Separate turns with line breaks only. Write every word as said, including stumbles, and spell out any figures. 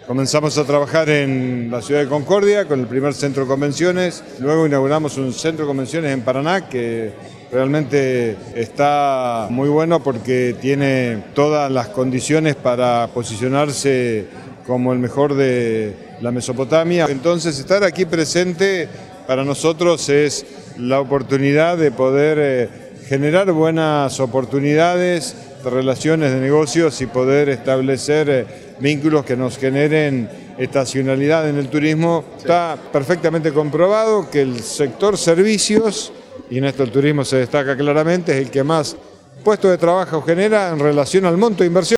Comenzamos a trabajar en la ciudad de Concordia con el primer centro de convenciones, luego inauguramos un centro de convenciones en Paraná que realmente está muy bueno porque tiene todas las condiciones para posicionarse como el mejor de la Mesopotamia. Entonces estar aquí presente para nosotros es la oportunidad de poder eh, generar buenas oportunidades, de relaciones de negocios y poder establecer eh, vínculos que nos generen estacionalidad en el turismo. Está perfectamente comprobado que el sector servicios, y en esto el turismo se destaca claramente, es el que más puestos de trabajo genera en relación al monto de inversión.